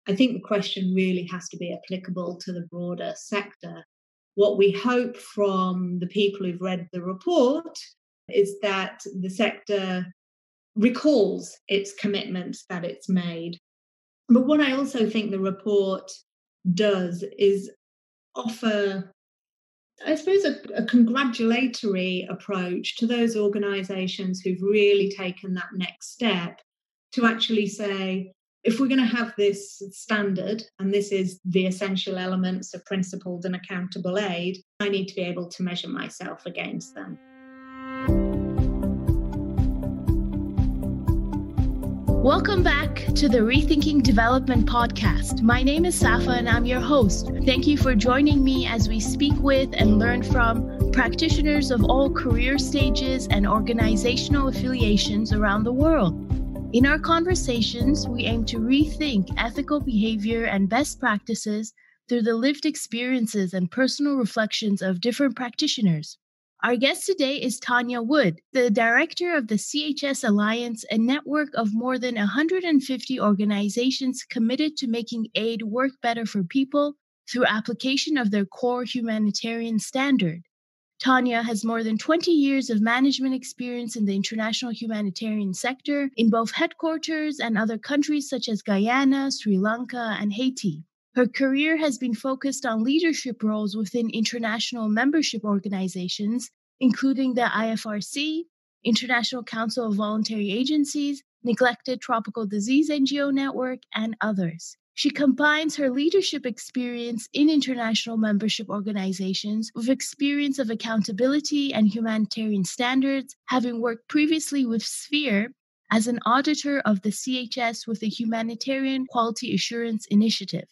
I think the question really has to be applicable to the broader sector. What we hope from the people who've read the report is that the sector recalls its commitments that it's made. But what I also think the report does is offer, I suppose, a congratulatory approach to those organisations who've really taken that next step to actually say, if we're going to have this standard, and this is the essential elements of principled and accountable aid, I need to be able to measure myself against them. Welcome back to the Rethinking Development podcast. My name is Safa and I'm your host. Thank you for joining me as we speak with and learn from practitioners of all career stages and organizational affiliations around the world. In our conversations, we aim to rethink ethical behavior and best practices through the lived experiences and personal reflections of different practitioners. Our guest today is Tanya Wood, the director of the CHS Alliance, a network of more than 150 organizations committed to making aid work better for people through application of their core humanitarian standard. Tanya has more than 20 years of management experience in the international humanitarian sector in both headquarters and other countries such as Guyana, Sri Lanka, and Haiti. Her career has been focused on leadership roles within international membership organizations, including the IFRC, International Council of Voluntary Agencies, Neglected Tropical Disease NGO Network, and others. She combines her leadership experience in international membership organizations with experience of accountability and humanitarian standards, having worked previously with Sphere as an auditor of the CHS with the Humanitarian Quality Assurance Initiative.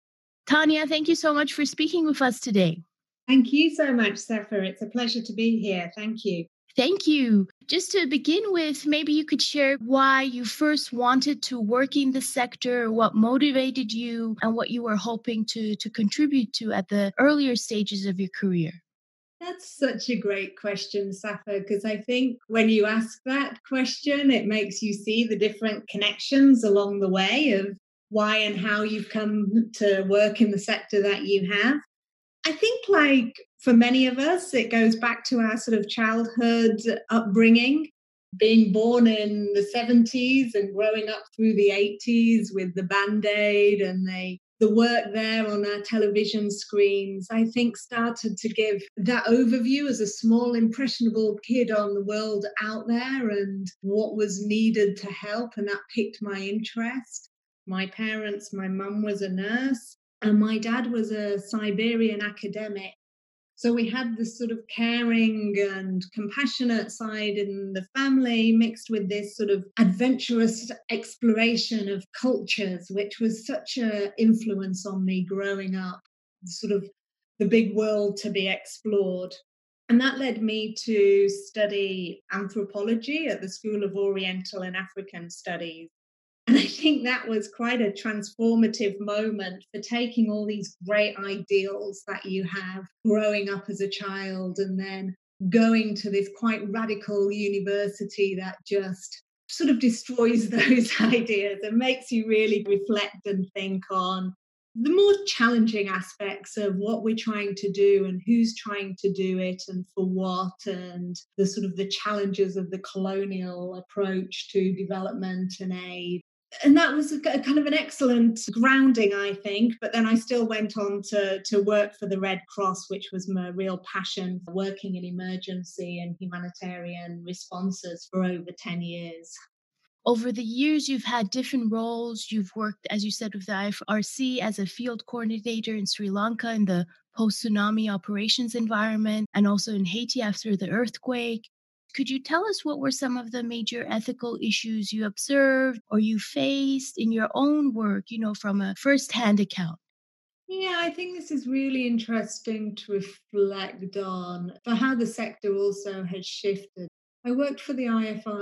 Tanya, thank you so much for speaking with us today. Thank you so much, Safa. It's a pleasure to be here. Thank you. Thank you. Just to begin with, maybe you could share why you first wanted to work in the sector, what motivated you, and what you were hoping to contribute to at the earlier stages of your career. That's such a great question, Safa, because I think when you ask that question, it makes you see the different connections along the way of why and how you've come to work in the sector that you have. I think, like for many of us, it goes back to our sort of childhood upbringing, being born in the 70s and growing up through the 80s with the Band-Aid and the work there on our television screens, I think started to give that overview as a small, impressionable kid on the world out there and what was needed to help, and that piqued my interest. My parents, my mum was a nurse and my dad was a Siberian academic. So we had this sort of caring and compassionate side in the family mixed with this sort of adventurous exploration of cultures, which was such an influence on me growing up, sort of the big world to be explored. And that led me to study anthropology at the School of Oriental and African Studies. And I think that was quite a transformative moment for taking all these great ideals that you have growing up as a child and then going to this quite radical university that just sort of destroys those ideas and makes you really reflect and think on the more challenging aspects of what we're trying to do and who's trying to do it and for what, and the sort of the challenges of the colonial approach to development and aid. And that was a kind of an excellent grounding, I think. But then I still went on to work for the Red Cross, which was my real passion, working in emergency and humanitarian responses for over 10 years. Over the years, you've had different roles. You've worked, as you said, with the IFRC as a field coordinator in Sri Lanka in the post-tsunami operations environment, and also in Haiti after the earthquake. Could you tell us what were some of the major ethical issues you observed or you faced in your own work, from a first-hand account? Yeah, I think this is really interesting to reflect on for how the sector also has shifted. I worked for the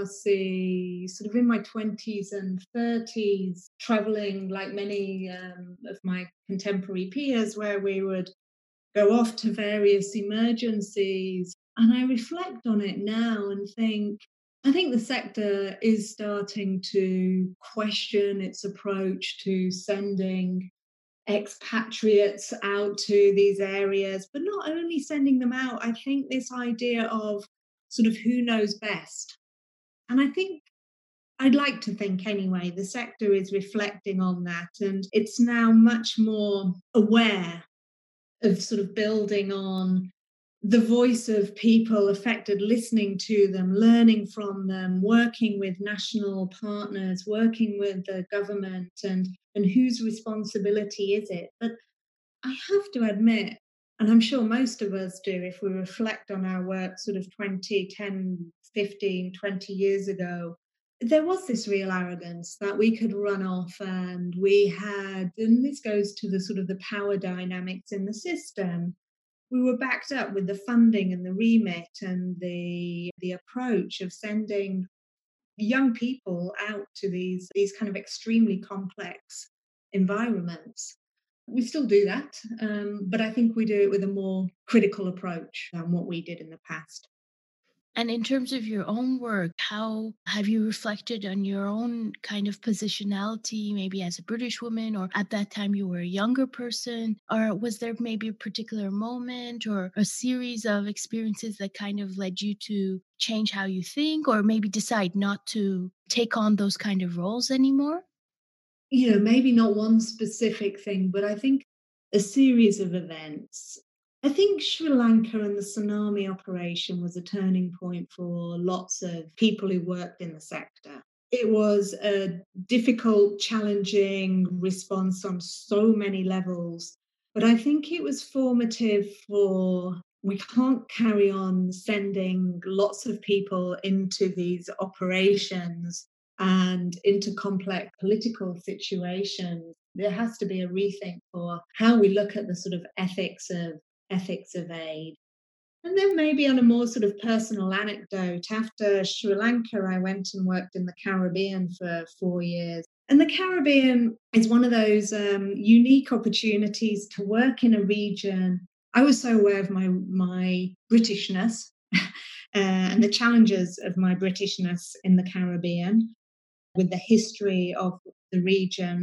IFRC sort of in my 20s and 30s, traveling like many of my contemporary peers, where we would go off to various emergencies. And I reflect on it now and think I think the sector is starting to question its approach to sending expatriates out to these areas, but not only sending them out. I think this idea of sort of who knows best. And I think I'd like to think anyway, the sector is reflecting on that, and it's now much more aware of sort of building on the voice of people affected, listening to them, learning from them, working with national partners, working with the government, and whose responsibility is it? But I have to admit, and I'm sure most of us do if we reflect on our work sort of 20, 10, 15, 20 years ago, there was this real arrogance that we could run off and we had, and this goes to the sort of the power dynamics in the system. We were backed up with the funding and the remit and the approach of sending young people out to these kind of extremely complex environments. We still do that, but I think we do it with a more critical approach than what we did in the past. And in terms of your own work, how have you reflected on your own kind of positionality, maybe as a British woman, or at that time you were a younger person? Or was there maybe a particular moment or a series of experiences that kind of led you to change how you think, or maybe decide not to take on those kind of roles anymore? Maybe not one specific thing, but I think a series of events. I think Sri Lanka and the tsunami operation was a turning point for lots of people who worked in the sector. It was a difficult, challenging response on so many levels, but I think it was formative for we can't carry on sending lots of people into these operations and into complex political situations. There has to be a rethink for how we look at the sort of ethics of aid. And then maybe on a more sort of personal anecdote, after Sri Lanka, I went and worked in the Caribbean for 4 years. And the Caribbean is one of those unique opportunities to work in a region. I was so aware of my Britishness and the challenges of my Britishness in the Caribbean with the history of the region.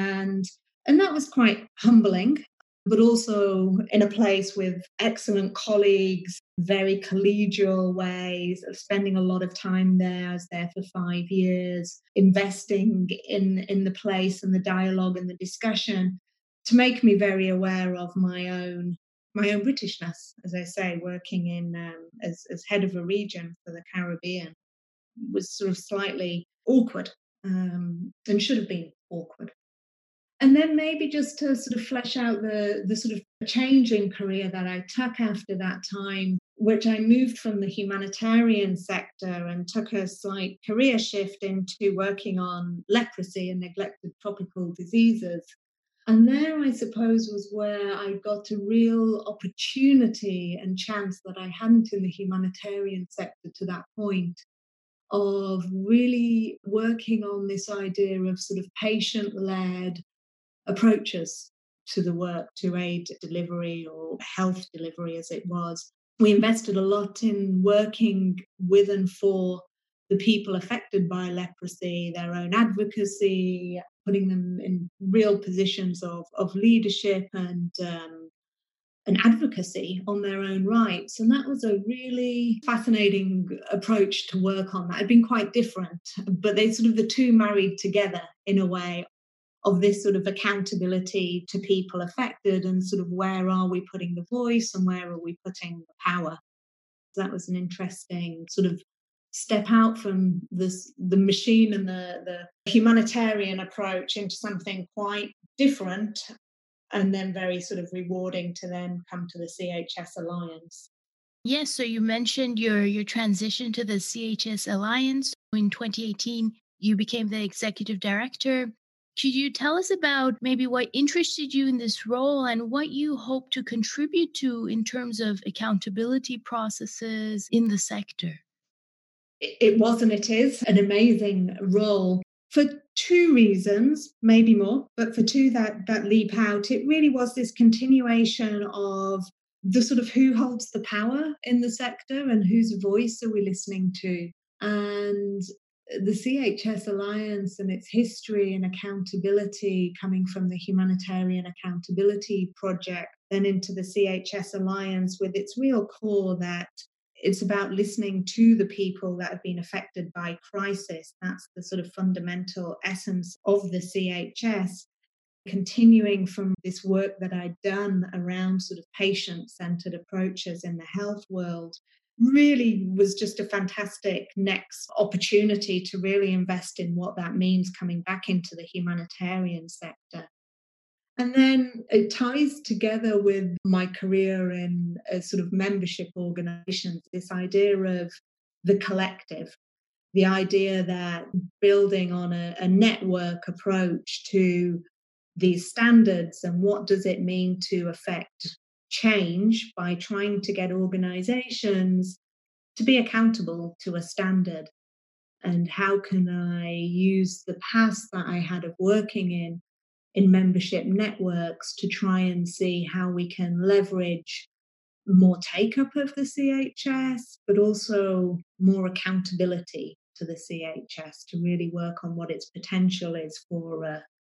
And that was quite humbling, but also in a place with excellent colleagues, very collegial ways of spending a lot of time there. I was there for 5 years, investing in the place and the dialogue and the discussion to make me very aware of my own Britishness, as I say, working in as head of a region for the Caribbean was sort of slightly awkward and should have been awkward. And then maybe just to sort of flesh out the sort of changing career that I took after that time, which I moved from the humanitarian sector and took a slight career shift into working on leprosy and neglected tropical diseases. And there, I suppose, was where I got a real opportunity and chance that I hadn't in the humanitarian sector to that point of really working on this idea of sort of patient-led approaches to the work, to aid delivery or health delivery as it was. We invested a lot in working with and for the people affected by leprosy, their own advocacy, putting them in real positions of leadership and advocacy on their own rights. And that was a really fascinating approach to work on. That had been quite different, but they sort of the two married together in a way of this sort of accountability to people affected and sort of where are we putting the voice and where are we putting the power. That was an interesting sort of step out from the machine and the humanitarian approach into something quite different, and then very sort of rewarding to then come to the CHS Alliance. Yes, so you mentioned your transition to the CHS Alliance. In 2018, you became the executive director. Could you tell us about maybe what interested you in this role and what you hope to contribute to in terms of accountability processes in the sector? It was and it is an amazing role for two reasons, maybe more, but for two that leap out. It really was this continuation of the sort of who holds the power in the sector and whose voice are we listening to. And the CHS Alliance and its history and accountability coming from the Humanitarian Accountability Project, then into the CHS Alliance with its real core that it's about listening to the people that have been affected by crisis. That's the sort of fundamental essence of the CHS. Continuing from this work that I'd done around sort of patient-centered approaches in the health world, really was just a fantastic next opportunity to really invest in what that means coming back into the humanitarian sector. And then it ties together with my career in a sort of membership organizations, this idea of the collective, the idea that building on a network approach to these standards and what does it mean to affect change by trying to get organizations to be accountable to a standard. And how can I use the past that I had of working in membership networks to try and see how we can leverage more take up of the CHS, but also more accountability to the CHS to really work on what its potential is for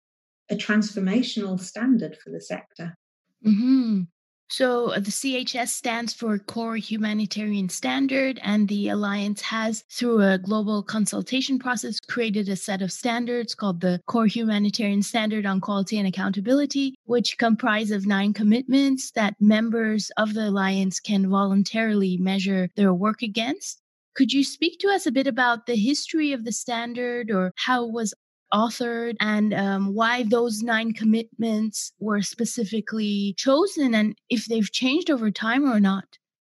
a transformational standard for the sector. Mm-hmm. So the CHS stands for Core Humanitarian Standard, and the Alliance has, through a global consultation process, created a set of standards called the Core Humanitarian Standard on Quality and Accountability, which comprise of 9 commitments that members of the Alliance can voluntarily measure their work against. Could you speak to us a bit about the history of the standard, or how it was authored, and why those 9 commitments were specifically chosen, and if they've changed over time or not?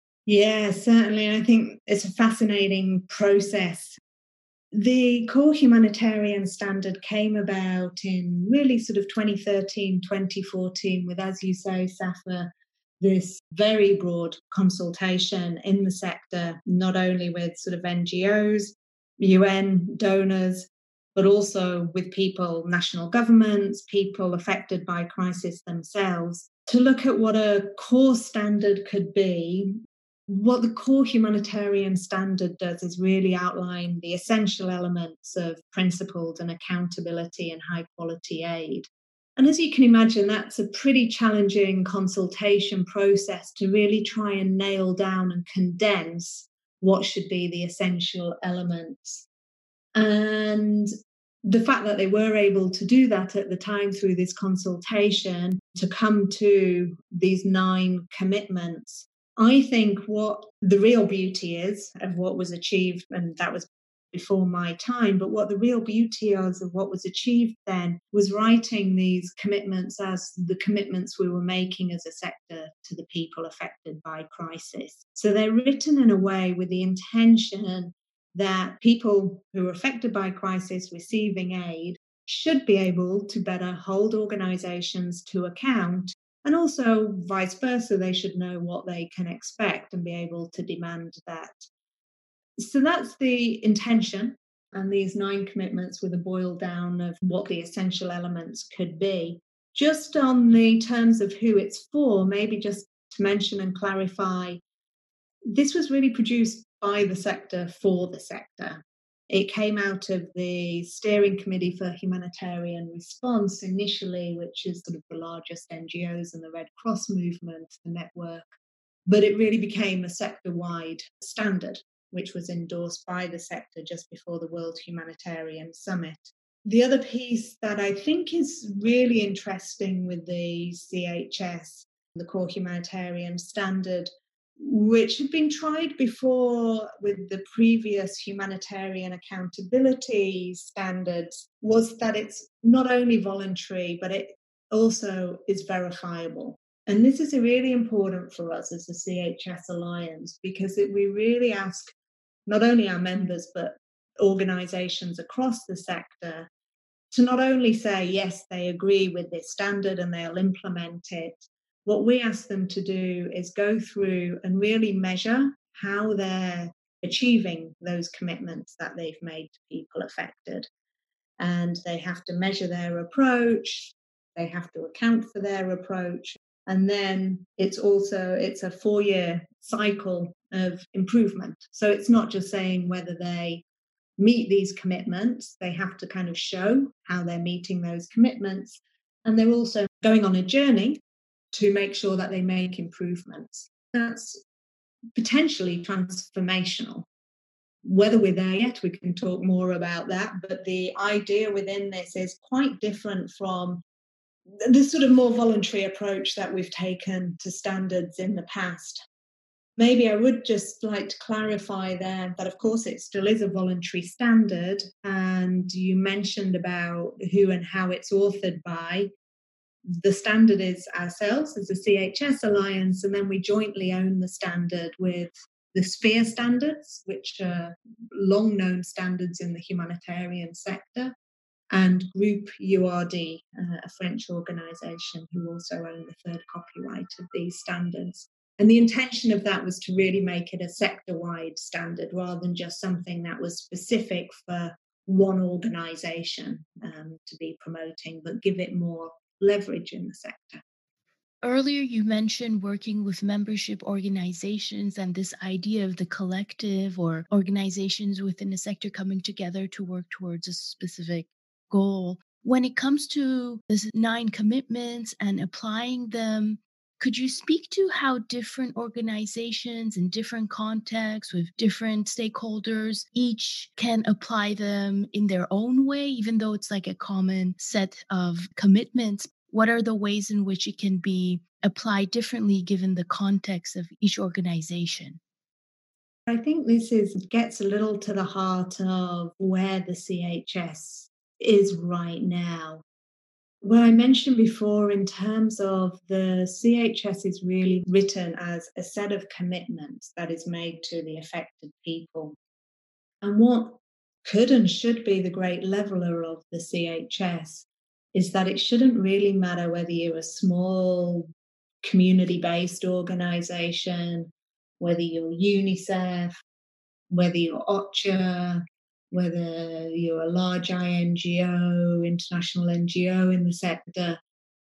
Yeah, certainly. I think it's a fascinating process. The Core Humanitarian Standard came about in really sort of 2013, 2014, with, as you say, Safa, this very broad consultation in the sector, not only with sort of NGOs, UN donors, but also with people, national governments, people affected by crisis themselves, to look at what a core standard could be. What the Core Humanitarian Standard does is really outline the essential elements of principled and accountability and high quality aid. And as you can imagine, that's a pretty challenging consultation process to really try and nail down and condense what should be the essential elements. And the fact that they were able to do that at the time through this consultation to come to these 9 commitments, I think what the real beauty is of what was achieved, and that was before my time, but what the real beauty is of what was achieved then was writing these commitments as the commitments we were making as a sector to the people affected by crisis. So they're written in a way with the intention that people who are affected by crisis receiving aid should be able to better hold organizations to account, and also vice versa, they should know what they can expect and be able to demand that. So that's the intention, and these 9 commitments with a boil down of what the essential elements could be. Just on the terms of who it's for, maybe just to mention and clarify, this was really produced by the sector for the sector. It came out of the Steering Committee for Humanitarian Response initially, which is sort of the largest NGOs and the Red Cross movement, the network. But it really became a sector-wide standard, which was endorsed by the sector just before the World Humanitarian Summit. The other piece that I think is really interesting with the CHS, the Core Humanitarian Standard, which had been tried before with the previous humanitarian accountability standards, was that it's not only voluntary, but it also is verifiable. And this is really important for us as the CHS Alliance, because we really ask not only our members, but organisations across the sector to not only say, yes, they agree with this standard and they'll implement it. What we ask them to do is go through and really measure how they're achieving those commitments that they've made to people affected. And they have to measure their approach, they have to account for their approach. And then it's a 4-year cycle of improvement. So it's not just saying whether they meet these commitments, they have to kind of show how they're meeting those commitments. And they're also going on a journey to make sure that they make improvements. That's potentially transformational. Whether we're there yet, we can talk more about that. But the idea within this is quite different from the sort of more voluntary approach that we've taken to standards in the past. Maybe I would just like to clarify there that, of course, it still is a voluntary standard. And you mentioned about who and how it's authored by. The standard is ourselves as a CHS Alliance, and then we jointly own the standard with the SPHERE standards, which are long-known standards in the humanitarian sector, and Group URD, a French organisation who also own the third copyright of these standards. And the intention of that was to really make it a sector-wide standard rather than just something that was specific for one organisation to be promoting, but give it more leverage in the sector. Earlier, you mentioned working with membership organizations and this idea of the collective or organizations within a sector coming together to work towards a specific goal. When it comes to the 9 commitments and applying them, could you speak to how different organizations in different contexts with different stakeholders each can apply them in their own way, even though it's like a common set of commitments? What are the ways in which it can be applied differently given the context of each organization? I think this gets a little to the heart of where the CHS is right now. Well, I mentioned before, in terms of the CHS is really written as a set of commitments that is made to the affected people. And what could and should be the great leveler of the CHS is that it shouldn't really matter whether you're a small community-based organisation, whether you're UNICEF, whether you're OCHA, whether you're a large INGO, international NGO in the sector.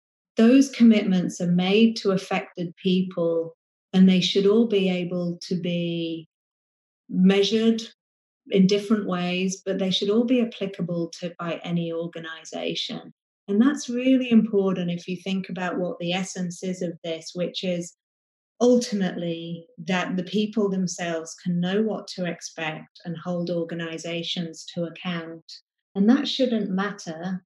Those commitments are made to affected people, and they should all be able to be measured in different ways, but they should all be applicable by any organisation. And that's really important if you think about what the essence is of this, which is ultimately that the people themselves can know what to expect and hold organisations to account. And that shouldn't matter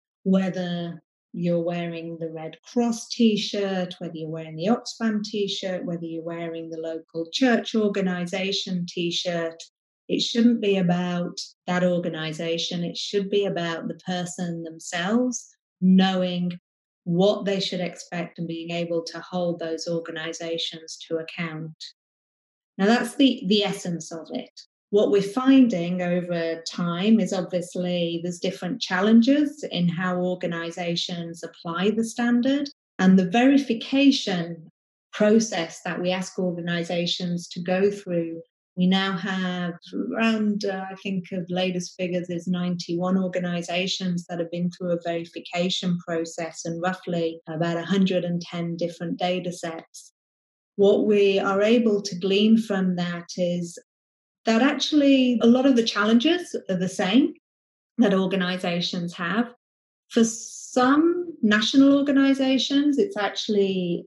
whether you're wearing the Red Cross T-shirt, whether you're wearing the Oxfam T-shirt, whether you're wearing the local church organisation T-shirt. It shouldn't be about that organisation. It should be about the person themselves knowing what they should expect and being able to hold those organisations to account. Now, that's the essence of it. What we're finding over time is obviously there's different challenges in how organisations apply the standard, and the verification process that we ask organisations to go through. We now have around, I think of latest figures is 91 organisations that have been through a verification process and roughly about 110 different data sets. What we are able to glean from that is that actually a lot of the challenges are the same that organisations have. For some national organisations, it's actually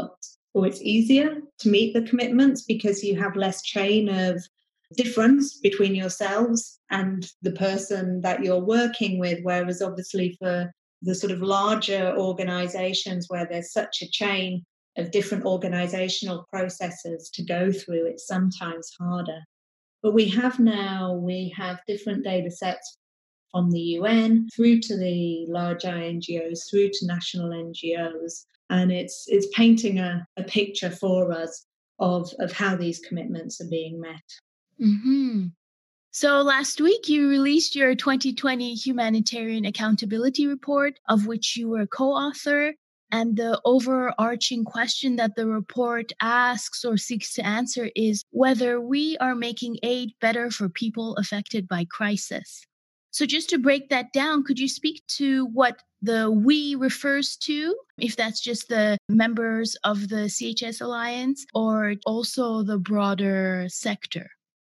it's easier to meet the commitments because you have less chain of difference between yourselves and the person that you're working with, whereas obviously for the sort of larger organisations where there's such a chain of different organisational processes to go through, it's sometimes harder. But we have different data sets from the UN through to the large INGOs, through to national NGOs. And it's painting a picture for us of how these commitments are being met. Mm-hmm. So last week, you released your 2020 Humanitarian Accountability Report, of which you were a co-author. And the overarching question that the report asks or seeks to answer is whether we are making aid better for people affected by crisis. So just to break that down, could you speak to what the we refers to, if that's just the members of the CHS Alliance or also the broader sector?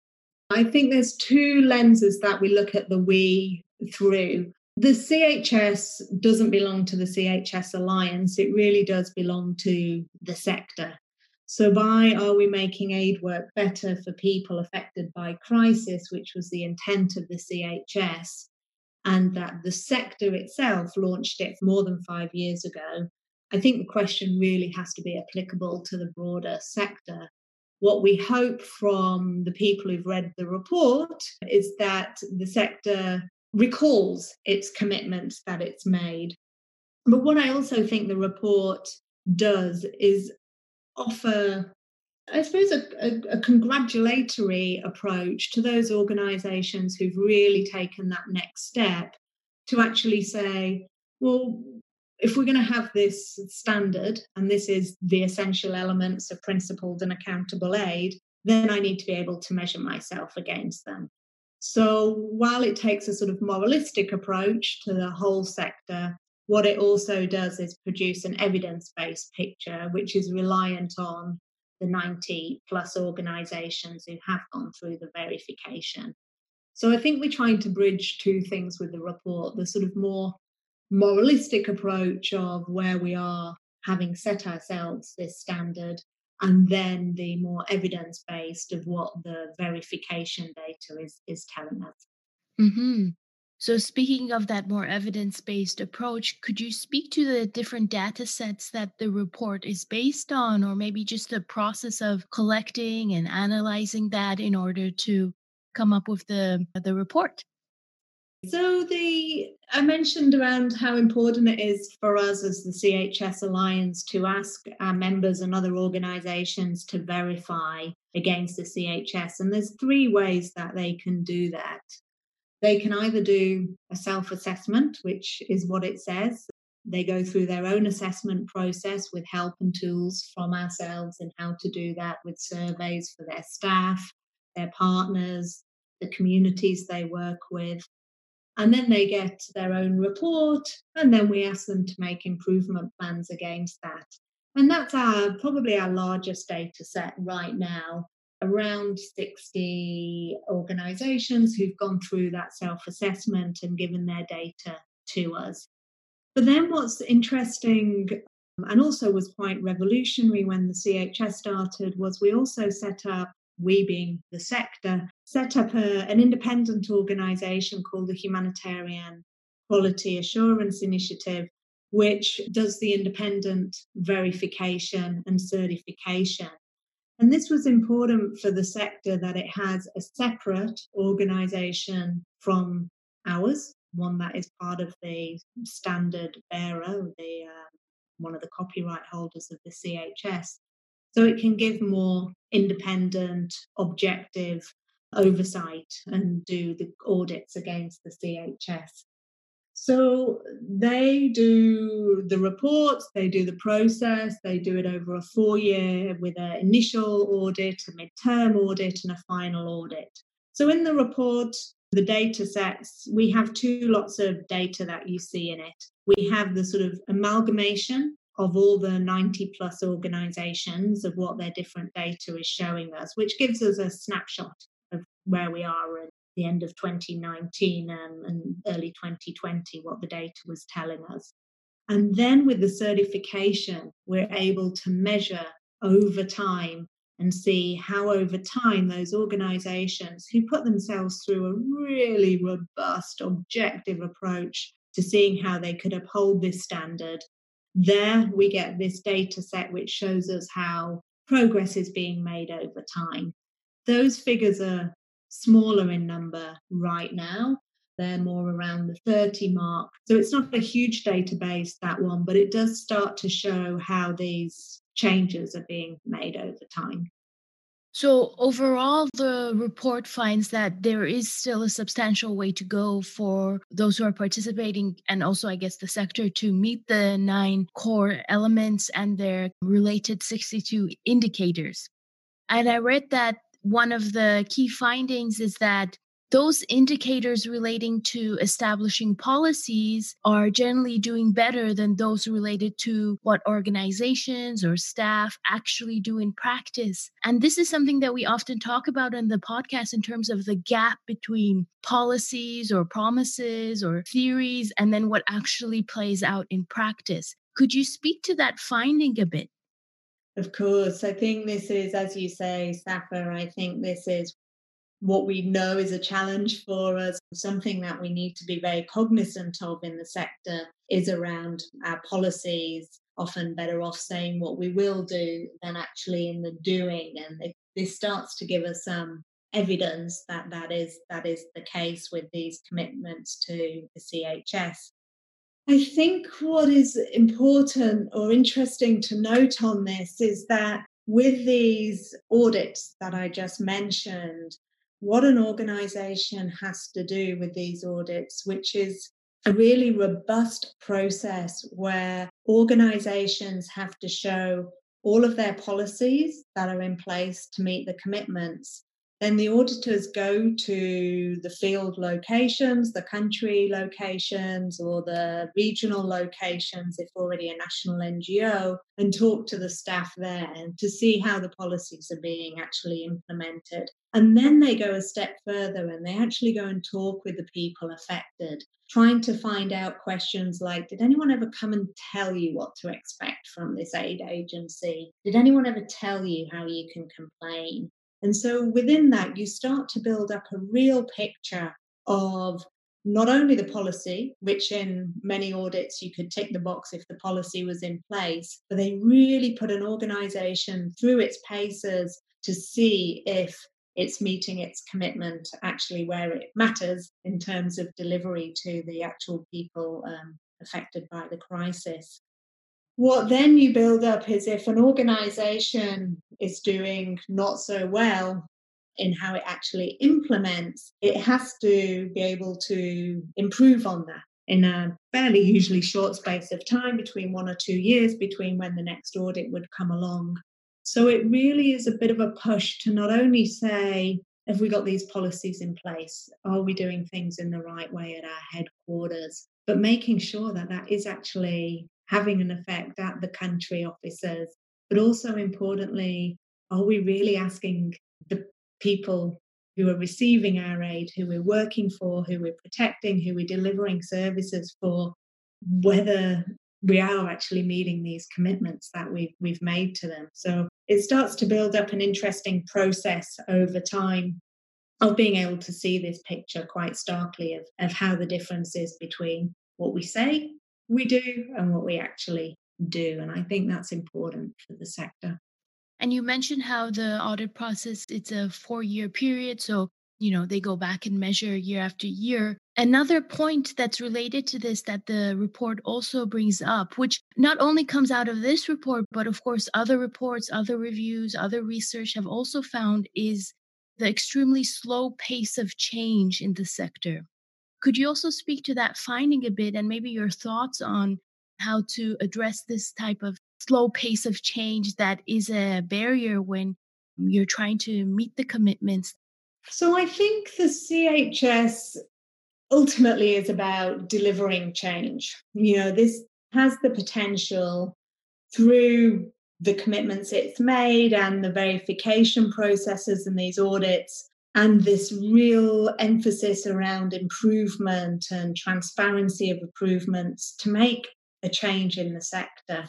I think there's two lenses that we look at the we through. The CHS doesn't belong to the CHS Alliance. It really does belong to the sector. So by are we making aid work better for people affected by crisis, which was the intent of the CHS, and that the sector itself launched it more than 5 years ago, I think the question really has to be applicable to the broader sector. What we hope from the people who've read the report is that the sector recalls its commitments that it's made. But what I also think the report does is offer, I suppose, a congratulatory approach to those organisations who've really taken that next step to actually say, well, if we're going to have this standard, and this is the essential elements of principled and accountable aid, then I need to be able to measure myself against them. So while it takes a sort of moralistic approach to the whole sector, what it also does is produce an evidence-based picture, which is reliant on the 90 plus organisations who have gone through the verification. So I think we're trying to bridge two things with the report, the sort of more moralistic approach of where we are having set ourselves this standard, and then the more evidence-based of what the verification data is telling us. Mm-hmm. So speaking of that more evidence-based approach, could you speak to the different data sets that the report is based on, or maybe just the process of collecting and analyzing that in order to come up with the report? So I mentioned around how important it is for us as the CHS Alliance to ask our members and other organisations to verify against the CHS. And there's 3 ways that they can do that. They can either do a self-assessment, which is what it says. They go through their own assessment process with help and tools from ourselves in how to do that, with surveys for their staff, their partners, the communities they work with. And then they get their own report, and then we ask them to make improvement plans against that. And that's probably our largest data set right now, around 60 organisations who've gone through that self-assessment and given their data to us. But then what's interesting, and also was quite revolutionary when the CHS started, was we also set up, we being the sector, set up an independent organisation called the Humanitarian Quality Assurance Initiative, which does the independent verification and certification. And this was important for the sector, that it has a separate organisation from ours, one that is part of the standard bearer, one of the copyright holders of the CHS. So it can give more independent, objective oversight and do the audits against the CHS. So they do the reports, they do the process, they do it over a 4-year with an initial audit, a midterm audit, and a final audit. So in the report, the data sets, we have 2 lots of data that you see in it. We have the sort of amalgamation of all the 90 plus organisations of what their different data is showing us, which gives us a snapshot of where we are at the end of 2019 and early 2020, what the data was telling us. And then with the certification, we're able to measure over time and see how over time those organisations who put themselves through a really robust, objective approach to seeing how they could uphold this standard, there we get this data set which shows us how progress is being made over time. Those figures are smaller in number right now. They're more around the 30 mark. So it's not a huge database, that one, but it does start to show how these changes are being made over time. So overall, the report finds that there is still a substantial way to go for those who are participating, and also, I guess, the sector, to meet the 9 core elements and their related 62 indicators. And I read that one of the key findings is that those indicators relating to establishing policies are generally doing better than those related to what organizations or staff actually do in practice. And this is something that we often talk about in the podcast in terms of the gap between policies or promises or theories and then what actually plays out in practice. Could you speak to that finding a bit? Of course. I think this is, as you say, Safa, I think this is what we know is a challenge for us. Something that we need to be very cognizant of in the sector is around our policies, often better off saying what we will do than actually in the doing. And this starts to give us some evidence that that is the case with these commitments to the CHS. I think what is important or interesting to note on this is that with these audits that I just mentioned, what an organisation has to do with these audits, which is a really robust process where organisations have to show all of their policies that are in place to meet the commitments. Then the auditors go to the field locations, the country locations, or the regional locations, if already a national NGO, and talk to the staff there and to see how the policies are being actually implemented. And then they go a step further and they actually go and talk with the people affected, trying to find out questions like, did anyone ever come and tell you what to expect from this aid agency? Did anyone ever tell you how you can complain? And so within that, you start to build up a real picture of not only the policy, which in many audits you could tick the box if the policy was in place, but they really put an organisation through its paces to see if it's meeting its commitment actually where it matters in terms of delivery to the actual people affected by the crisis. What then you build up is if an organisation is doing not so well in how it actually implements, it has to be able to improve on that in a fairly usually short space of time, between 1 or 2 years, between when the next audit would come along. So it really is a bit of a push to not only say, have we got these policies in place? Are we doing things in the right way at our headquarters? But making sure that that is actually having an effect at the country officers. But also importantly, are we really asking the people who are receiving our aid, who we're working for, who we're protecting, who we're delivering services for, whether we are actually meeting these commitments that we've made to them? So it starts to build up an interesting process over time of being able to see this picture quite starkly of how the difference is between what we say we do and what we actually do. And I think that's important for the sector. And you mentioned how the audit process, it's a 4-year period. So, they go back and measure year after year. Another point that's related to this that the report also brings up, which not only comes out of this report, but of course, other reports, other reviews, other research have also found, is the extremely slow pace of change in the sector. Could you also speak to that finding a bit and maybe your thoughts on how to address this type of slow pace of change that is a barrier when you're trying to meet the commitments? So I think the CHS ultimately is about delivering change. This has the potential through the commitments it's made and the verification processes and these audits and this real emphasis around improvement and transparency of improvements to make a change in the sector.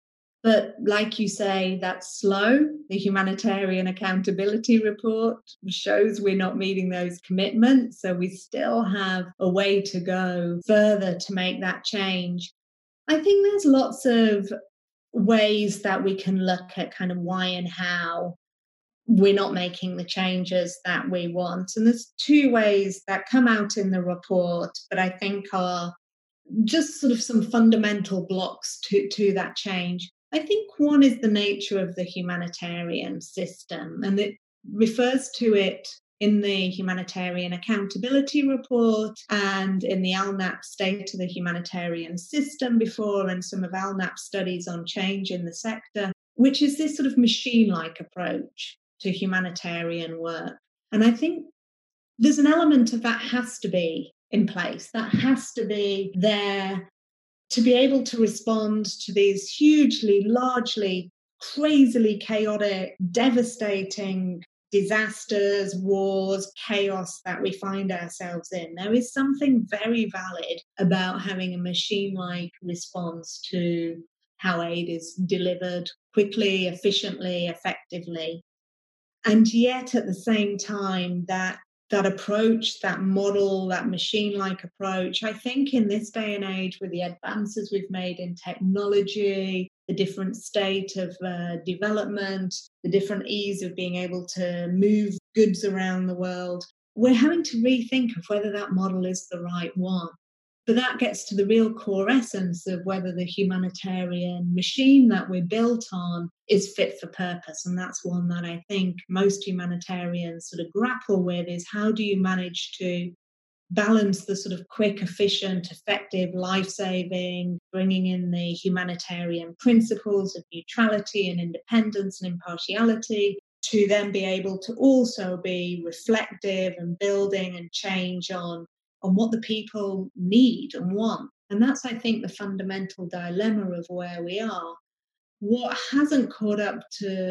But like you say, that's slow. The Humanitarian Accountability Report shows we're not meeting those commitments. So we still have a way to go further to make that change. I think there's lots of ways that we can look at kind of why and how we're not making the changes that we want. And there's 2 ways that come out in the report, but I think are just sort of some fundamental blocks to that change. I think one is the nature of the humanitarian system, and it refers to it in the Humanitarian Accountability Report and in the ALNAP State of the Humanitarian System before, and some of ALNAP's studies on change in the sector, which is this sort of machine-like approach to humanitarian work. And I think there's an element of that has to be in place. That has to be there to be able to respond to these hugely, largely, crazily chaotic, devastating disasters, wars, chaos that we find ourselves in. There is something very valid about having a machine-like response to how aid is delivered quickly, efficiently, effectively. And yet at the same time, that approach, that model, that machine-like approach, I think in this day and age with the advances we've made in technology, the different state of development, the different ease of being able to move goods around the world, we're having to rethink of whether that model is the right one. But that gets to the real core essence of whether the humanitarian machine that we're built on is fit for purpose. And that's one that I think most humanitarians sort of grapple with, is how do you manage to balance the sort of quick, efficient, effective, life-saving, bringing in the humanitarian principles of neutrality and independence and impartiality, to then be able to also be reflective and building and change on what the people need and want. And that's, I think, the fundamental dilemma of where we are. What hasn't caught up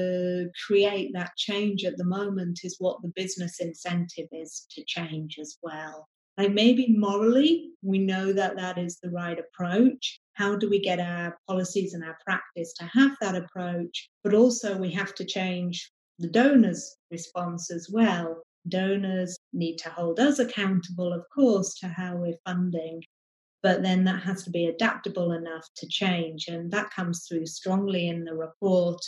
to create that change at the moment is what the business incentive is to change as well. Like maybe morally, we know that that is the right approach. How do we get our policies and our practice to have that approach? But also we have to change the donors' response as well. Donors need to hold us accountable, of course, to how we're funding, but then that has to be adaptable enough to change. And that comes through strongly in the report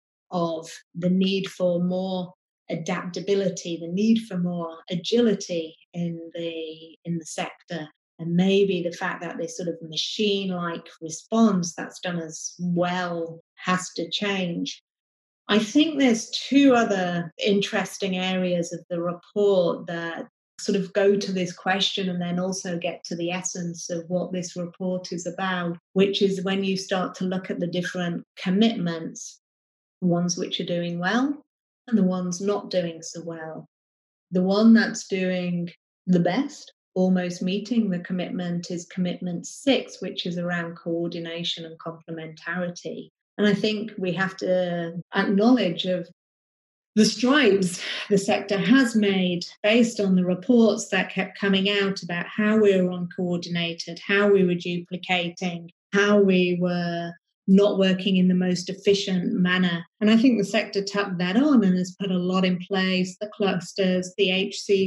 of the need for more adaptability, the need for more agility in the sector. And maybe the fact that this sort of machine-like response that's done as well has to change. I think there's two other interesting areas of the report that sort of go to this question and then also get to the essence of what this report is about, which is when you start to look at the different commitments, the ones which are doing well and the ones not doing so well. The one that's doing the best, almost meeting the commitment, is commitment 6, which is around coordination and complementarity. And I think we have to acknowledge of the strides the sector has made based on the reports that kept coming out about how we were uncoordinated, how we were duplicating, how we were not working in the most efficient manner. And I think the sector tapped that on and has put a lot in place, the clusters, the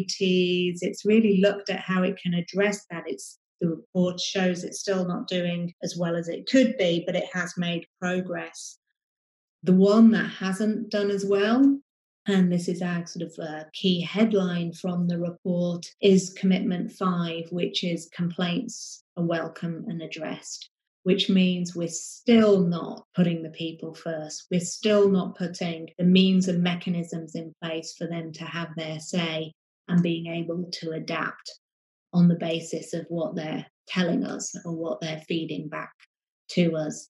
HCTs. It's really looked at how it can address that. The report shows it's still not doing as well as it could be, but it has made progress. The one that hasn't done as well, and this is our sort of key headline from the report, is commitment 5, which is complaints are welcome and addressed, which means we're still not putting the people first. We're still not putting the means and mechanisms in place for them to have their say and being able to adapt on the basis of what they're telling us or what they're feeding back to us.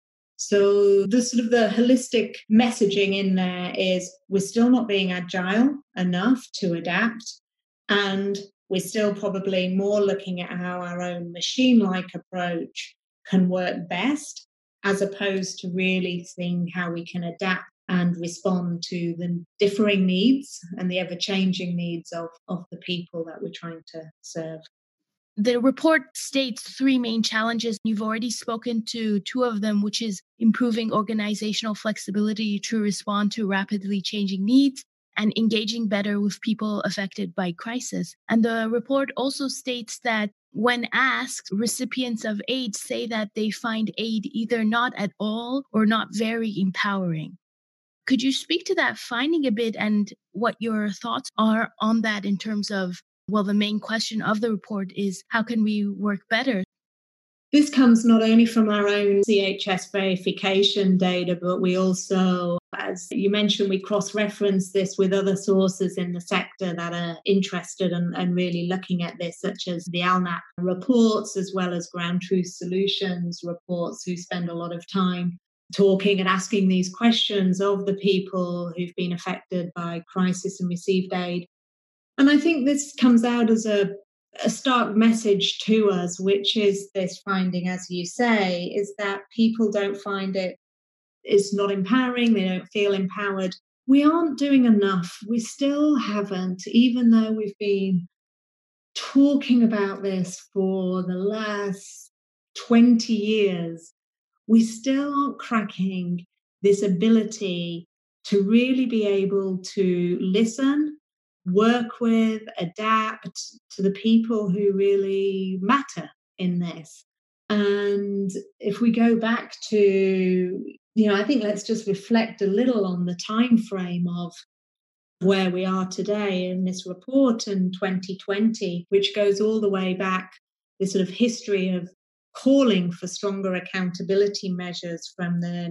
So the sort of the holistic messaging in there is we're still not being agile enough to adapt, and we're still probably more looking at how our own machine-like approach can work best, as opposed to really seeing how we can adapt and respond to the differing needs and the ever-changing needs of the people that we're trying to serve. The report states 3 main challenges. You've already spoken to 2 of them, which is improving organizational flexibility to respond to rapidly changing needs and engaging better with people affected by crisis. And the report also states that when asked, recipients of aid say that they find aid either not at all or not very empowering. Could you speak to that finding a bit and what your thoughts are on that in terms of, well, the main question of the report is how can we work better? This comes not only from our own CHS verification data, but we also, as you mentioned, we cross-reference this with other sources in the sector that are interested and really looking at this, such as the ALNAP reports, as well as Ground Truth Solutions reports, who spend a lot of time talking and asking these questions of the people who've been affected by crisis and received aid. And I think this comes out as a stark message to us, which is this finding, as you say, is that people don't find it's not empowering, they don't feel empowered. We aren't doing enough. We still haven't, even though we've been talking about this for the last 20 years, we still aren't cracking this ability to really be able to listen, work with, adapt to the people who really matter in this. And if we go back to, I think let's just reflect a little on the time frame of where we are today in this report in 2020, which goes all the way back, this sort of history of calling for stronger accountability measures from the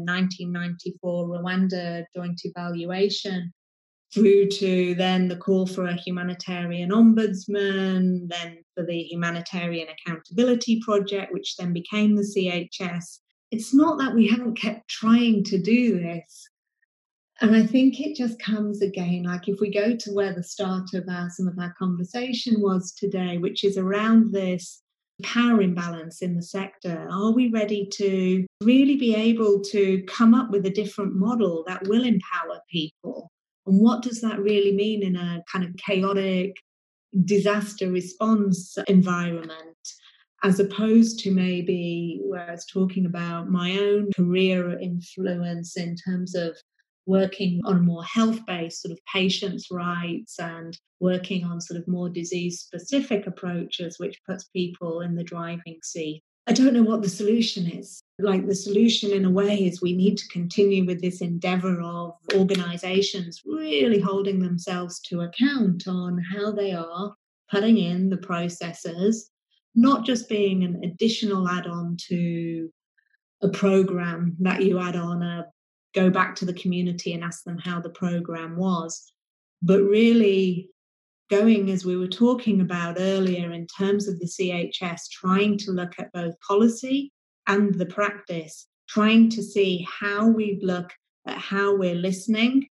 1994 Rwanda joint evaluation through to then the call for a humanitarian ombudsman, then for the Humanitarian Accountability Project, which then became the CHS. It's not that we haven't kept trying to do this. And I think it just comes again, like if we go to where the start of some of our conversation was today, which is around this power imbalance in the sector. Are we ready to really be able to come up with a different model that will empower people? And what does that really mean in a kind of chaotic disaster response environment? As opposed to maybe where I was talking about my own career influence in terms of working on more health-based sort of patients' rights and working on sort of more disease-specific approaches, which puts people in the driving seat. I don't know what the solution is. Like the solution in a way is we need to continue with this endeavor of organizations really holding themselves to account on how they are putting in the processes, not just being an additional add-on to a program that you add on go back to the community and ask them how the program was, but really going, as we were talking about earlier, in terms of the CHS, trying to look at both policy and the practice, trying to see how we look at how we're listening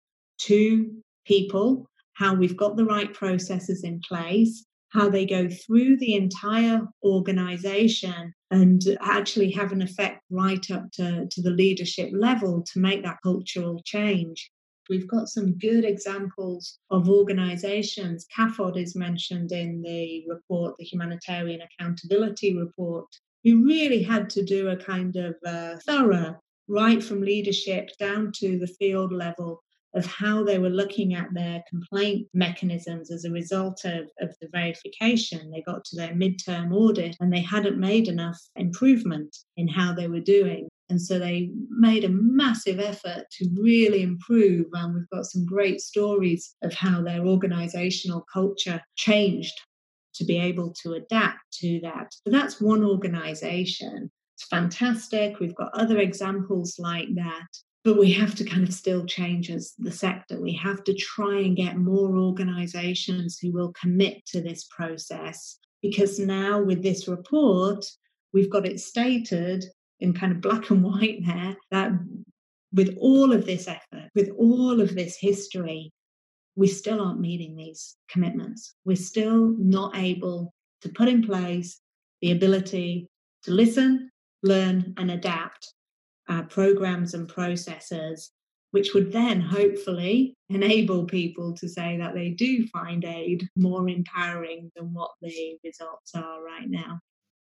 to people, how we've got the right processes in place, how they go through the entire organization and actually have an effect right up to the leadership level to make that cultural change. We've got some good examples of organizations. CAFOD is mentioned in the report, the Humanitarian Accountability Report, who really had to do a kind of thorough, right from leadership down to the field level, of how they were looking at their complaint mechanisms as a result of the verification. They got to their midterm audit and they hadn't made enough improvement in how they were doing. And so they made a massive effort to really improve. And we've got some great stories of how their organizational culture changed to be able to adapt to that. But that's one organization. It's fantastic. We've got other examples like that. But we have to kind of still change as the sector. We have to try and get more organizations who will commit to this process. Because now with this report, we've got it stated in kind of black and white there that with all of this effort, with all of this history, we still aren't meeting these commitments. We're still not able to put in place the ability to listen, learn, and adapt programs and processes, which would then hopefully enable people to say that they do find aid more empowering than what the results are right now.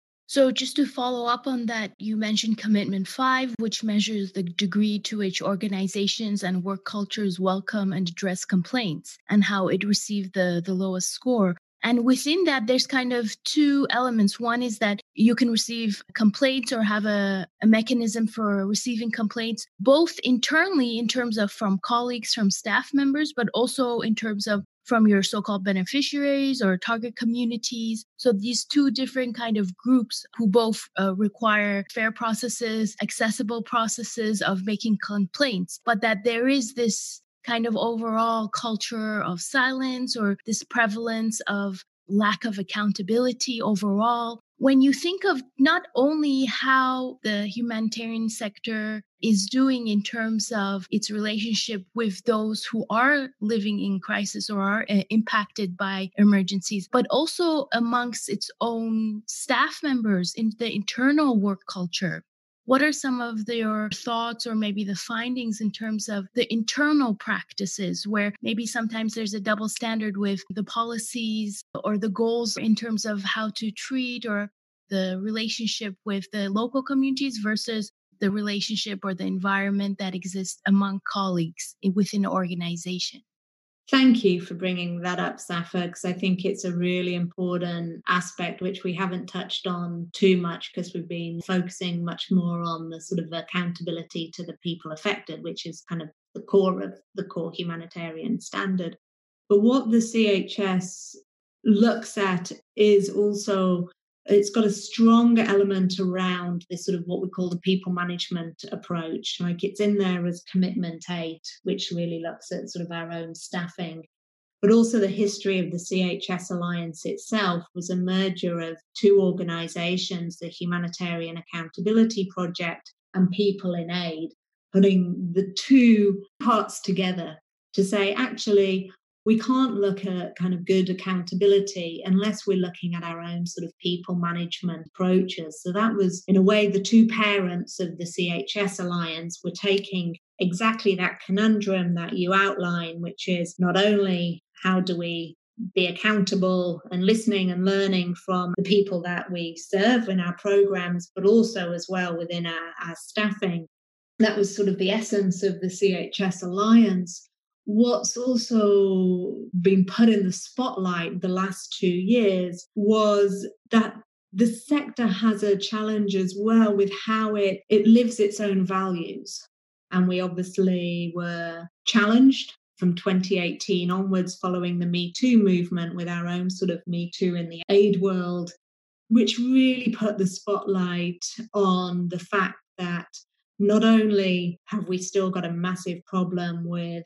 So just to follow up on that, you mentioned Commitment 5, which measures the degree to which organizations and work cultures welcome and address complaints and how it received the lowest score. And within that, there's kind of two elements. One is that you can receive complaints or have a mechanism for receiving complaints, both internally in terms of from colleagues, from staff members, but also in terms of from your so-called beneficiaries or target communities. So these two different kind of groups who both require fair processes, accessible processes of making complaints, but that there is this kind of overall culture of silence or this prevalence of lack of accountability overall, When you think of not only how the humanitarian sector is doing in terms of its relationship with those who are living in crisis or are impacted by emergencies, but also amongst its own staff members in the internal work culture. What are some of your thoughts or maybe the findings in terms of the internal practices where maybe sometimes there's a double standard with the policies or the goals in terms of how to treat or the relationship with the local communities versus the relationship or the environment that exists among colleagues within an organization? Thank you for bringing that up, Safa, because I think it's a really important aspect which we haven't touched on too much because we've been focusing much more on the sort of accountability to the people affected, which is kind of the core of the core humanitarian standard. But what the CHS looks at is also it's got a strong element around this sort of what we call the people management approach. Like it's in there as commitment 8, which really looks at sort of our own staffing. But also the history of the CHS Alliance itself was a merger of two organisations, the Humanitarian Accountability Project and People in Aid, putting the two parts together to say, actually, we can't look at kind of good accountability unless we're looking at our own sort of people management approaches. So that was, in a way, the two parents of the CHS Alliance were taking exactly that conundrum that you outline, which is not only how do we be accountable and listening and learning from the people that we serve in our programs, but also as well within our staffing. That was sort of the essence of the CHS Alliance. What's also been put in the spotlight the last 2 years was that the sector has a challenge as well with how it lives its own values. And we obviously were challenged from 2018 onwards following the Me Too movement with our own sort of Me Too in the aid world, which really put the spotlight on the fact that not only have we still got a massive problem with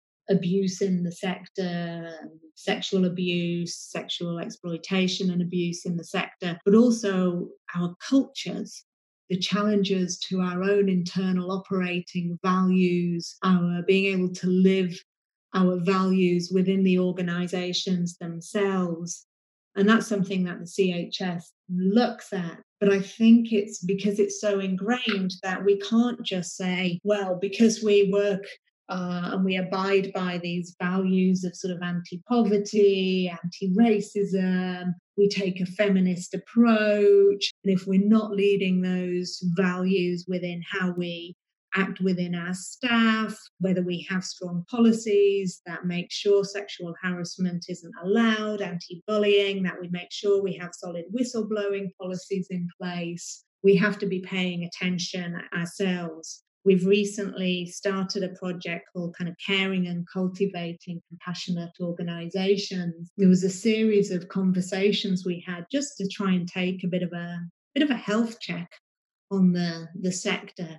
abuse in the sector, sexual abuse, sexual exploitation and abuse in the sector, but also our cultures, the challenges to our own internal operating values, our being able to live our values within the organizations themselves. And that's something that the CHS looks at. But I think it's because it's so ingrained that we can't just say, well, because we work and we abide by these values of sort of anti-poverty, anti-racism, we take a feminist approach. And if we're not leading those values within how we act within our staff, whether we have strong policies that make sure sexual harassment isn't allowed, anti-bullying, that we make sure we have solid whistleblowing policies in place, we have to be paying attention ourselves. We've recently started a project called kind of Caring and Cultivating Compassionate Organizations. There was a series of conversations we had just to try and take a bit of a health check on the sector.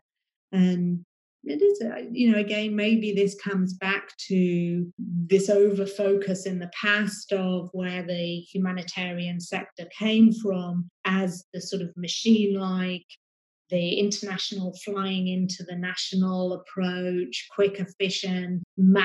And it is, again, maybe this comes back to this over focus in the past of where the humanitarian sector came from as the sort of machine-like, the international flying into the national approach, quick, efficient,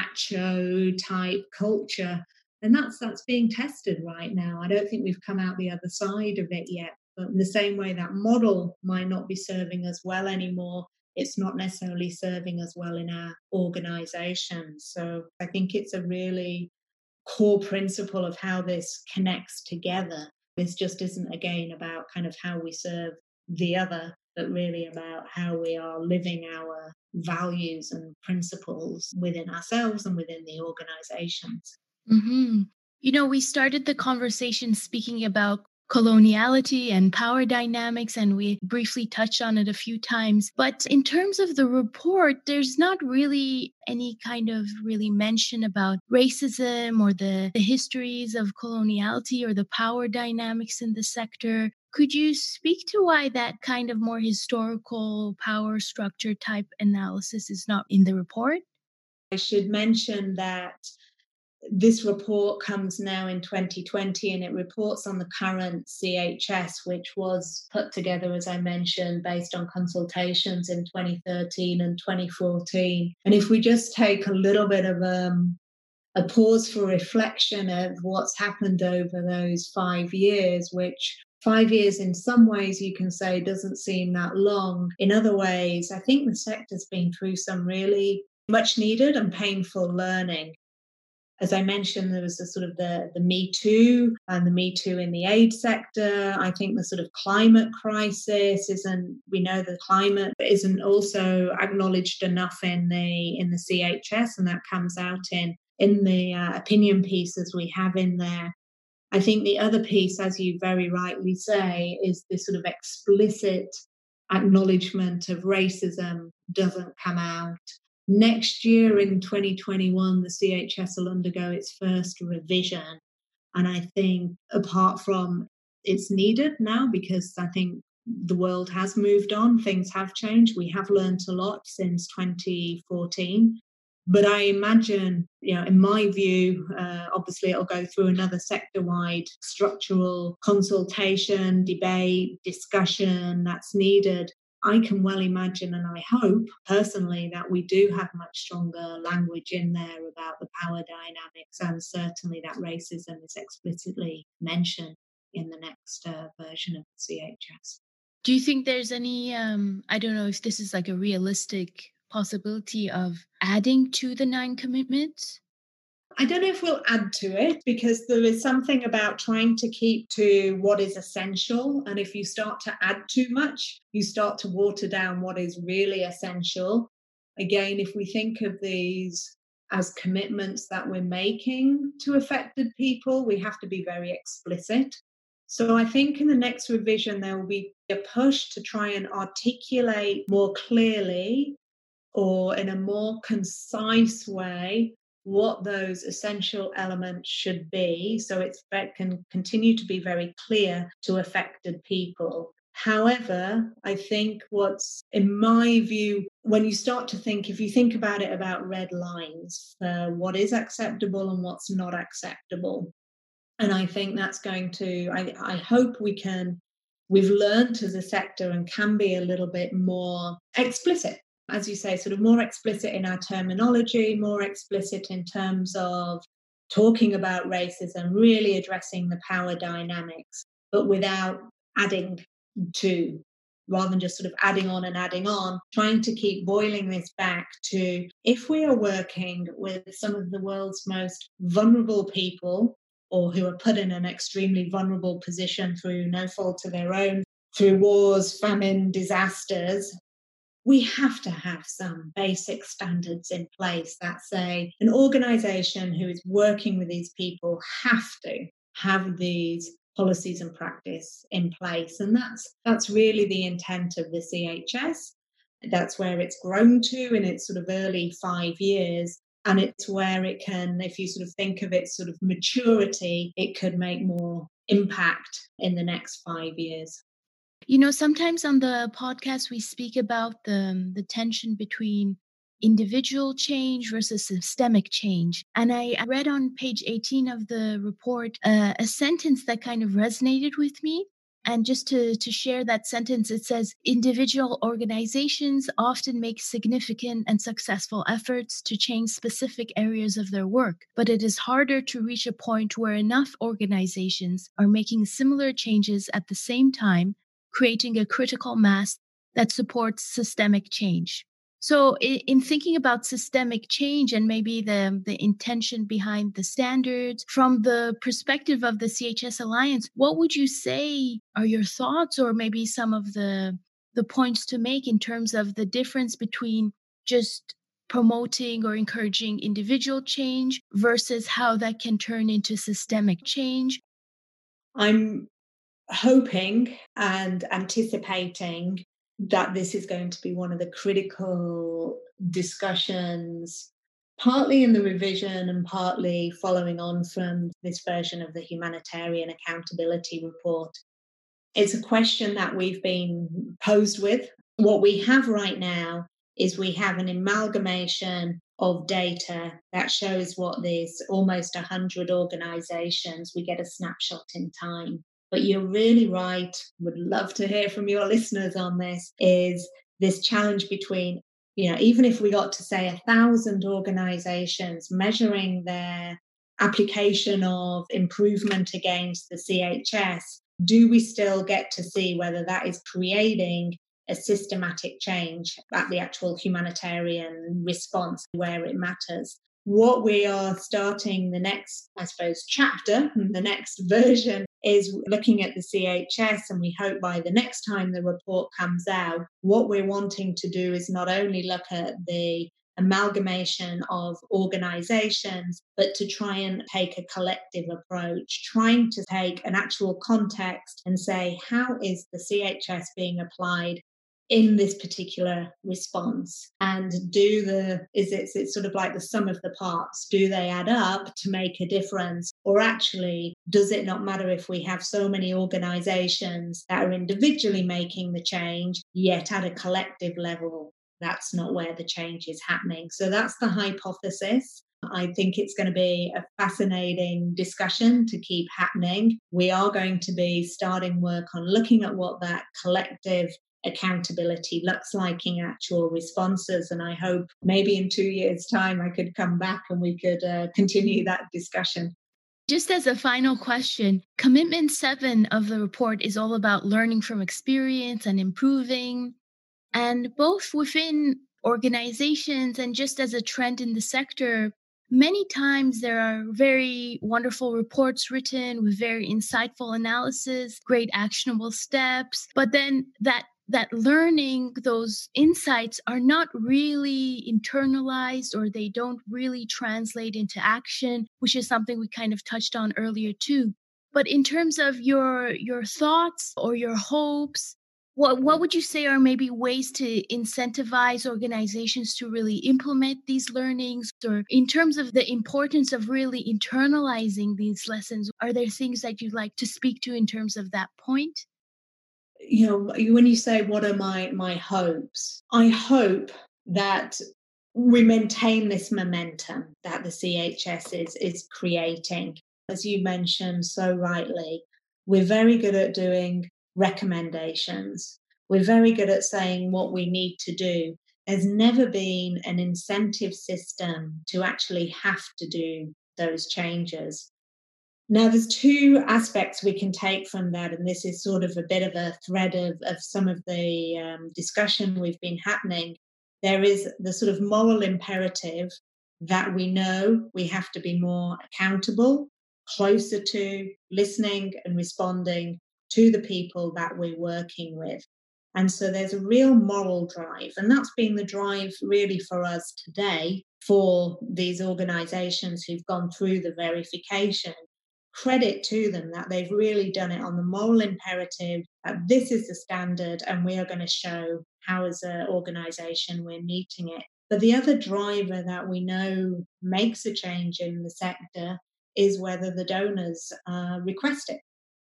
macho type culture. And that's being tested right now. I don't think we've come out the other side of it yet. But in the same way that model might not be serving us well anymore, it's not necessarily serving us well in our organizations. So I think it's a really core principle of how this connects together. This just isn't, again, about kind of how we serve the other, but really about how we are living our values and principles within ourselves and within the organizations. Mm-hmm. We started the conversation speaking about coloniality and power dynamics, and we briefly touched on it a few times. But in terms of the report, there's not really any kind of really mention about racism or the histories of coloniality or the power dynamics in the sector. Could you speak to why that kind of more historical power structure type analysis is not in the report? I should mention that this report comes now in 2020, and it reports on the current CHS, which was put together, as I mentioned, based on consultations in 2013 and 2014. And if we just take a little bit of a pause for reflection of what's happened over those 5 years, which 5 years in some ways you can say doesn't seem that long. In other ways, I think the sector's been through some really much needed and painful learning. As I mentioned, there was the sort of the Me Too and the Me Too in the aid sector. I think the sort of climate crisis we know the climate isn't also acknowledged enough in the CHS, and that comes out in the opinion pieces we have in there. I think the other piece, as you very rightly say, is this sort of explicit acknowledgement of racism doesn't come out. Next year in 2021, the CHS will undergo its first revision. And I think apart from it's needed now, because I think the world has moved on, things have changed. We have learned a lot since 2014. But I imagine, in my view, obviously it'll go through another sector-wide structural consultation, debate, discussion that's needed. I can well imagine, and I hope personally, that we do have much stronger language in there about the power dynamics, and certainly that racism is explicitly mentioned in the next version of the CHS. Do you think there's any, I don't know if this is like a realistic possibility of adding to the 9 commitments? I don't know if we'll add to it, because there is something about trying to keep to what is essential. And if you start to add too much, you start to water down what is really essential. Again, if we think of these as commitments that we're making to affected people, we have to be very explicit. So I think in the next revision, there will be a push to try and articulate more clearly or in a more concise way what those essential elements should be, so it can continue to be very clear to affected people. However, I think what's, in my view, when you start to think, if you think about it about red lines, what is acceptable and what's not acceptable. And I think that's going to, I hope we've learned as a sector and can be a little bit more explicit. As you say, sort of more explicit in our terminology, more explicit in terms of talking about racism, really addressing the power dynamics, but without adding to, rather than just sort of adding on, trying to keep boiling this back to, if we are working with some of the world's most vulnerable people, or who are put in an extremely vulnerable position through no fault of their own, through wars, famine, disasters, we have to have some basic standards in place that say an organisation who is working with these people have to have these policies and practice in place. And that's really the intent of the CHS. That's where it's grown to in its sort of early 5 years. And it's where it can, if you sort of think of its sort of maturity, it could make more impact in the next 5 years. Sometimes on the podcast, we speak about the tension between individual change versus systemic change. And I read on page 18 of the report a sentence that kind of resonated with me. And just to share that sentence, it says, individual organizations often make significant and successful efforts to change specific areas of their work, but it is harder to reach a point where enough organizations are making similar changes at the same time, creating a critical mass that supports systemic change. So in thinking about systemic change and maybe the intention behind the standards, from the perspective of the CHS Alliance, what would you say are your thoughts, or maybe some of the points to make in terms of the difference between just promoting or encouraging individual change versus how that can turn into systemic change? I'm hoping and anticipating that this is going to be one of the critical discussions, partly in the revision and partly following on from this version of the Humanitarian Accountability Report. It's a question that we've been posed with. What we have right now is we have an amalgamation of data that shows what there's almost 100 organizations. We get a snapshot in time. But you're really right. Would love to hear from your listeners on this, is this challenge between, even if we got to say 1,000 organizations measuring their application of improvement against the CHS, do we still get to see whether that is creating a systematic change at the actual humanitarian response where it matters? What we are starting the next, I suppose, chapter, the next version, is looking at the CHS, and we hope by the next time the report comes out, what we're wanting to do is not only look at the amalgamation of organizations, but to try and take a collective approach, trying to take an actual context and say, how is the CHS being applied in this particular response? And it's sort of like the sum of the parts. Do they add up to make a difference? Or actually, does it not matter if we have so many organizations that are individually making the change, yet at a collective level, that's not where the change is happening? So that's the hypothesis. I think it's going to be a fascinating discussion to keep happening. We are going to be starting work on looking at what that collective accountability looks like in actual responses. And I hope maybe in 2 years' time I could come back and we could continue that discussion. Just as a final question, Commitment 7 of the report is all about learning from experience and improving. And both within organizations and just as a trend in the sector, many times there are very wonderful reports written with very insightful analysis, great actionable steps, but then that learning, those insights are not really internalized, or they don't really translate into action, which is something we kind of touched on earlier too. But in terms of your thoughts or your hopes, what would you say are maybe ways to incentivize organizations to really implement these learnings? Or in terms of the importance of really internalizing these lessons, are there things that you'd like to speak to in terms of that point? When you say what are my hopes, I hope that we maintain this momentum that the CHS is creating. As you mentioned so rightly, we're very good at doing recommendations. We're very good at saying what we need to do. There's never been an incentive system to actually have to do those changes. Now, there's two aspects we can take from that, and this is sort of a bit of a thread of some of the discussion we've been happening. There is the sort of moral imperative that we know we have to be more accountable, closer to listening and responding to the people that we're working with. And so there's a real moral drive, and that's been the drive really for us today for these organizations who've gone through the verification. Credit to them that they've really done it on the moral imperative that this is the standard and we are going to show how as an organization we're meeting it. But the other driver that we know makes a change in the sector is whether the donors request it.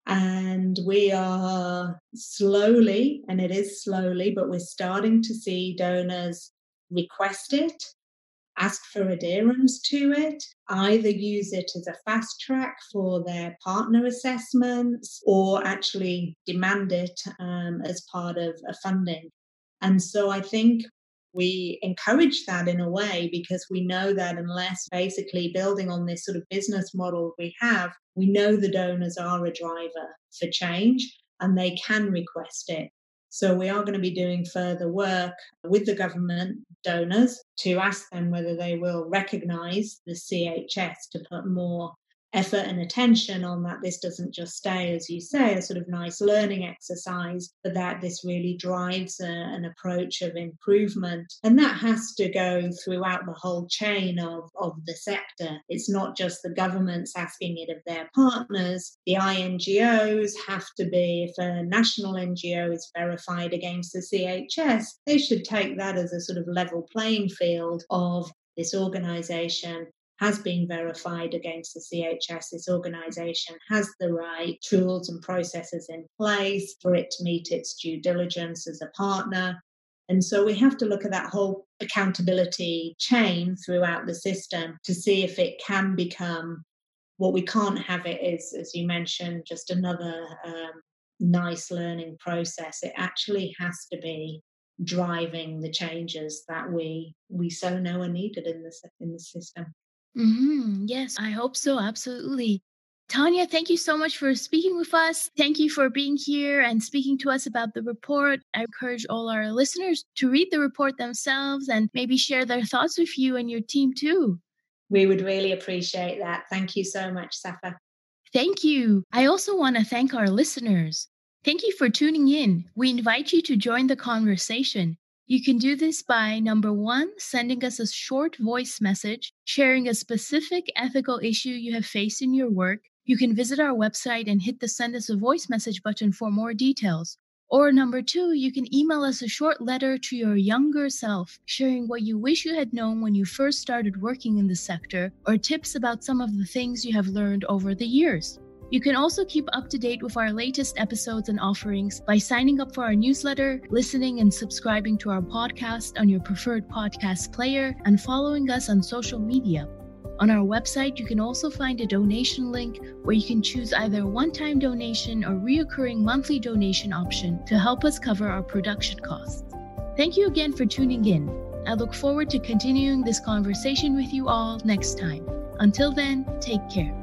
And we are slowly, and it is slowly, but we're starting to see donors request it, ask for adherence to it, either use it as a fast track for their partner assessments or actually demand it as part of a funding. And so I think we encourage that in a way, because we know that unless basically building on this sort of business model we have, we know the donors are a driver for change and they can request it. So we are going to be doing further work with the government donors to ask them whether they will recognise the CHS, to put more effort and attention on that. This doesn't just stay, as you say, a sort of nice learning exercise, but that this really drives an approach of improvement. And that has to go throughout the whole chain of the sector. It's not just the governments asking it of their partners. The INGOs have to be, if a national NGO is verified against the CHS, they should take that as a sort of level playing field of this organisation has been verified against the CHS. This organisation has the right tools and processes in place for it to meet its due diligence as a partner. And so we have to look at that whole accountability chain throughout the system to see if it can become what we can't have it is, as you mentioned, just another nice learning process. It actually has to be driving the changes that we so know are needed in the system. Yes, I hope so. Absolutely. Tanya, thank you so much for speaking with us. Thank you for being here and speaking to us about the report. I encourage all our listeners to read the report themselves and maybe share their thoughts with you and your team too. We would really appreciate that. Thank you so much, Safa. Thank you. I also want to thank our listeners. Thank you for tuning in. We invite you to join the conversation. You can do this by, number 1, sending us a short voice message, sharing a specific ethical issue you have faced in your work. You can visit our website and hit the send us a voice message button for more details. Or number 2, you can email us a short letter to your younger self, sharing what you wish you had known when you first started working in the sector, or tips about some of the things you have learned over the years. You can also keep up to date with our latest episodes and offerings by signing up for our newsletter, listening and subscribing to our podcast on your preferred podcast player, and following us on social media. On our website, you can also find a donation link where you can choose either a one-time donation or reoccurring monthly donation option to help us cover our production costs. Thank you again for tuning in. I look forward to continuing this conversation with you all next time. Until then, take care.